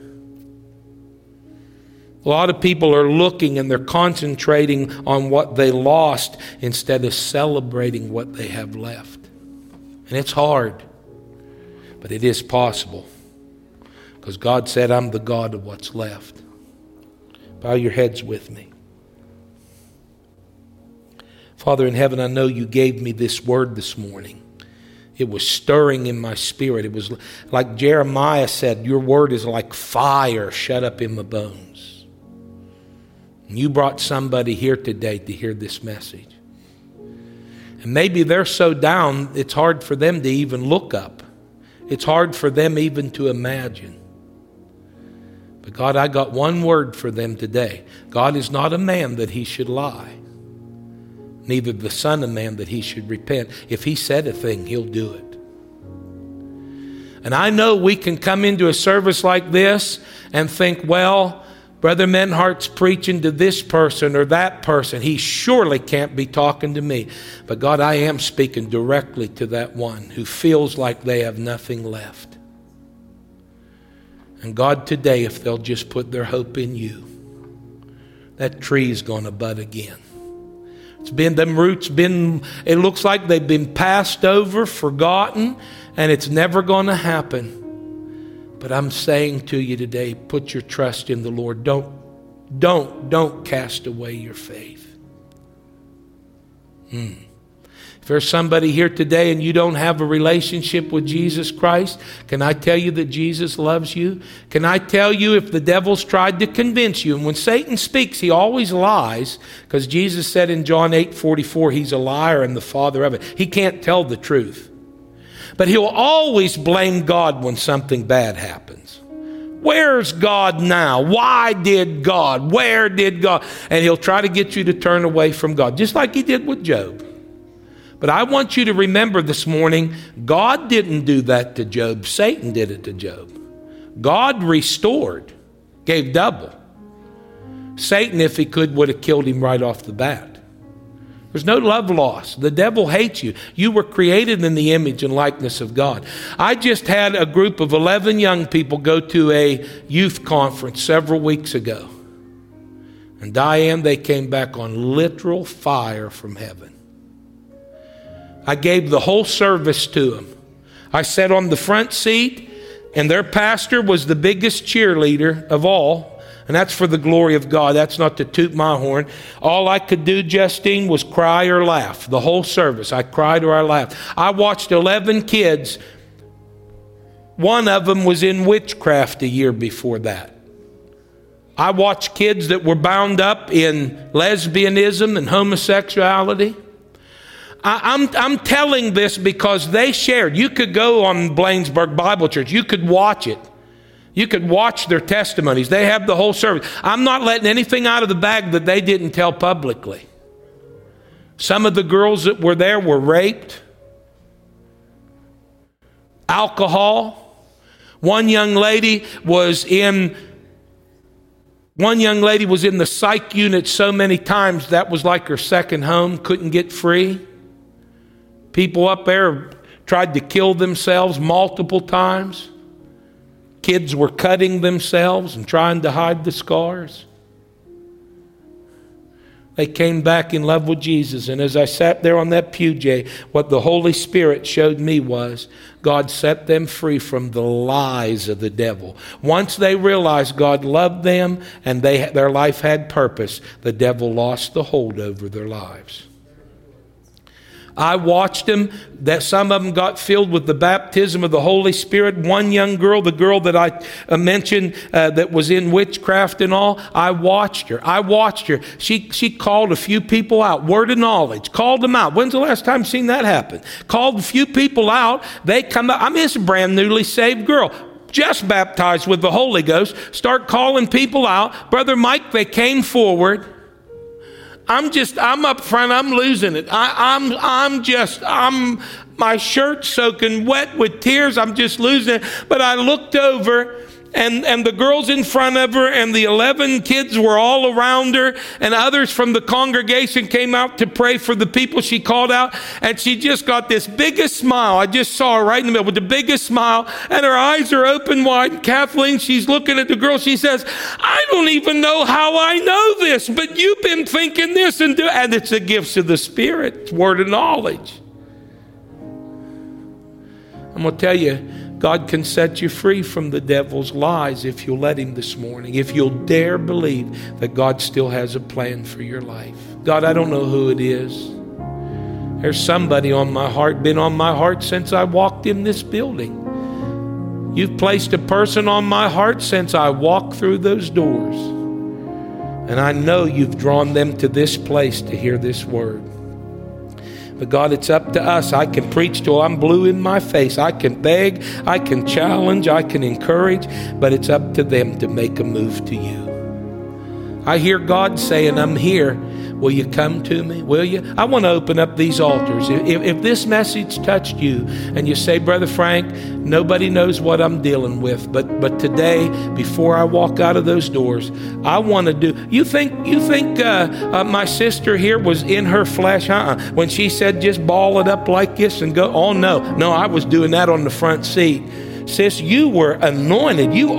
A lot of people are looking and they're concentrating on what they lost instead of celebrating what they have left. And it's hard, but it is possible. Because God said, I'm the God of what's left. Bow your heads with me. Father in heaven, I know you gave me this word this morning. It was stirring in my spirit. It was like Jeremiah said, your word is like fire shut up in my bones. And you brought somebody here today to hear this message. And maybe they're so down, it's hard for them to even look up. It's hard for them even to imagine. But God, I got one word for them today. God is not a man that he should lie. Neither the son of man that he should repent. If he said a thing, he'll do it. And I know we can come into a service like this and think, well, Brother Menhart's preaching to this person or that person. He surely can't be talking to me. But God, I am speaking directly to that one who feels like they have nothing left. And God, today, if they'll just put their hope in you, that tree's going to bud again. It's been, them roots been, it looks like they've been passed over, forgotten, and it's never going to happen. But I'm saying to you today, put your trust in the Lord. Don't cast away your faith. If there's somebody here today and you don't have a relationship with Jesus Christ, can I tell you that Jesus loves you? Can I tell you if the devil's tried to convince you, and when Satan speaks, he always lies, because Jesus said in John 8:44, he's a liar and the father of it. He can't tell the truth. But he'll always blame God when something bad happens. Where's God now? Why did God? Where did God? And he'll try to get you to turn away from God, just like he did with Job. But I want you to remember this morning, God didn't do that to Job. Satan did it to Job. God restored, gave double. Satan, if he could, would have killed him right off the bat. There's no love lost. The devil hates you. You were created in the image and likeness of God. I just had a group of 11 young people go to a youth conference several weeks ago. And Diane, they came back on literal fire from heaven. I gave the whole service to them. I sat on the front seat, and their pastor was the biggest cheerleader of all. And that's for the glory of God. That's not to toot my horn. All I could do, Justine, was cry or laugh. The whole service, I cried or I laughed. I watched 11 kids. One of them was in witchcraft a year before that. I watched kids that were bound up in lesbianism and homosexuality. I'm telling this because they shared. You could go on Blainsburg Bible Church. You could watch it. You could watch their testimonies. They have the whole service. I'm not letting anything out of the bag that they didn't tell publicly. Some of the girls that were there were raped. Alcohol. One young lady was in the psych unit so many times that was like her second home, couldn't get free. People up there tried to kill themselves multiple times. Kids were cutting themselves and trying to hide the scars. They came back in love with Jesus. And as I sat there on that pew, Jay, what the Holy Spirit showed me was God set them free from the lies of the devil. Once they realized God loved them and their life had purpose, the devil lost the hold over their lives. I watched them, that some of them got filled with the baptism of the Holy Spirit. One young girl, the girl that I mentioned that was in witchcraft and all, I watched her. She called a few people out. Word of knowledge. Called them out. When's the last time you've seen that happen? Called a few people out. They come out. I mean, it's a brand newly saved girl. Just baptized with the Holy Ghost. Start calling people out. Brother Mike, they came forward. I'm up front, I'm losing it. My shirt's soaking wet with tears, I'm just losing it. But I looked over, and the girls in front of her and the 11 kids were all around her, and others from the congregation came out to pray for the people she called out, and she just got this biggest smile. I just saw her right in the middle with the biggest smile, and her eyes are open wide. And Kathleen, she's looking at the girl, she says, I don't even know how I know this, but you've been thinking this and it's the gifts of the Spirit. It's word of knowledge. I'm going to tell you, God can set you free from the devil's lies if you'll let him this morning. If you'll dare believe that God still has a plan for your life. God, I don't know who it is. There's somebody on my heart, been on my heart since I walked in this building. You've placed a person on my heart since I walked through those doors. And I know you've drawn them to this place to hear this word. But God, it's up to us. I can preach till I'm blue in my face. I can beg, I can challenge, I can encourage, but it's up to them to make a move to you. I hear God saying, I'm here. Will you come to me? Will you? I want to open up these altars. If this message touched you and you say, Brother Frank, nobody knows what I'm dealing with, but today, before I walk out of those doors, I want to do. You think my sister here was in her flesh? When she said just ball it up like this and go. Oh no, I was doing that on the front seat. Sis, you were anointed. You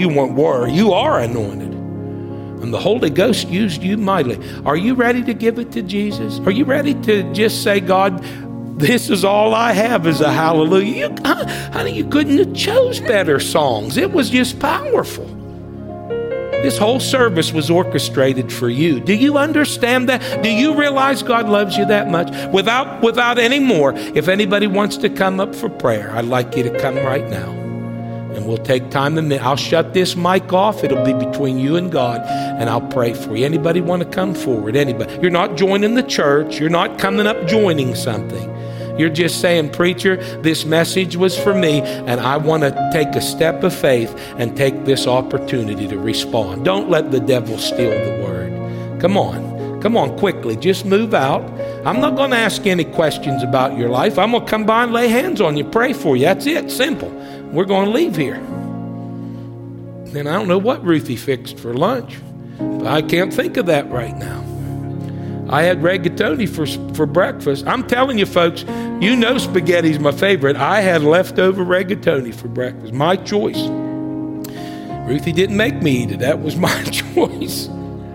are anointed. And the Holy Ghost used you mightily. Are you ready to give it to Jesus? Are you ready to just say, God, this is all I have is a hallelujah? Honey, you couldn't have chose better songs. It was just powerful. This whole service was orchestrated for you. Do you understand that? Do you realize God loves you that much? Without any more, if anybody wants to come up for prayer, I'd like you to come right now. And we'll take time and I'll shut this mic off. It'll be between you and God, and I'll pray for you. Anybody want to come forward? Anybody? You're not joining the church. You're not coming up joining something. You're just saying, preacher, this message was for me, and I want to take a step of faith and take this opportunity to respond. Don't let the devil steal the word. Come on, quickly. Just move out. I'm not going to ask any questions about your life. I'm going to come by and lay hands on you, pray for you. That's it. Simple. We're going to leave here. And I don't know what Ruthie fixed for lunch, but I can't think of that right now. I had rigatoni for breakfast. I'm telling you, folks, you know spaghetti's my favorite. I had leftover rigatoni for breakfast. My choice. Ruthie didn't make me eat it. That was my choice.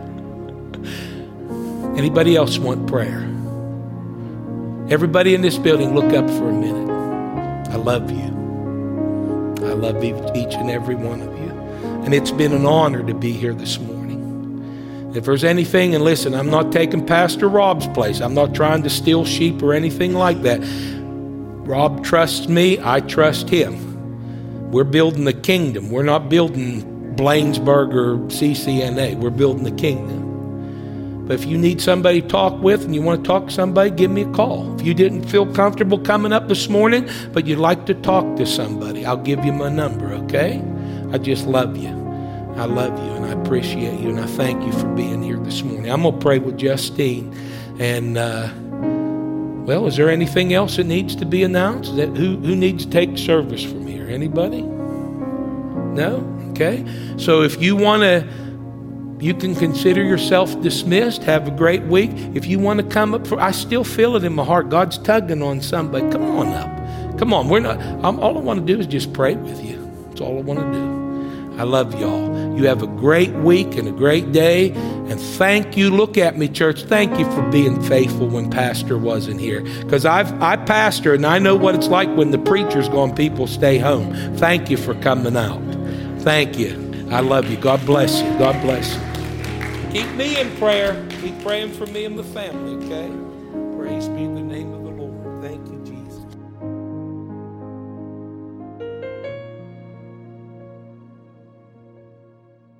Anybody else want prayer? Everybody in this building, look up for a minute. I love you. I love each and every one of you. And it's been an honor to be here this morning. If there's anything, and listen, I'm not taking Pastor Rob's place. I'm not trying to steal sheep or anything like that. Rob trusts me. I trust him. We're building the kingdom. We're not building Blainsburg or CCNA. We're building the kingdom. But if you need somebody to talk with and you want to talk to somebody, give me a call. If you didn't feel comfortable coming up this morning, but you'd like to talk to somebody, I'll give you my number, okay? I just love you. I love you, and I appreciate you, and I thank you for being here this morning. I'm going to pray with Justine. And, well, is there anything else that needs to be announced? Who needs to take service from here? Anybody? No? Okay. So if you want to, you can consider yourself dismissed. Have a great week. If you want to come up I still feel it in my heart. God's tugging on somebody. Come on up. Come on. All I want to do is just pray with you. That's all I want to do. I love y'all. You have a great week and a great day. And thank you. Look at me, church. Thank you for being faithful when Pastor wasn't here. Because I pastor, and I know what it's like when the preacher's gone, people stay home. Thank you for coming out. Thank you. I love you. God bless you. God bless you. Keep me in prayer. Keep praying for me and the family, okay? Praise be the name of the Lord. Thank you.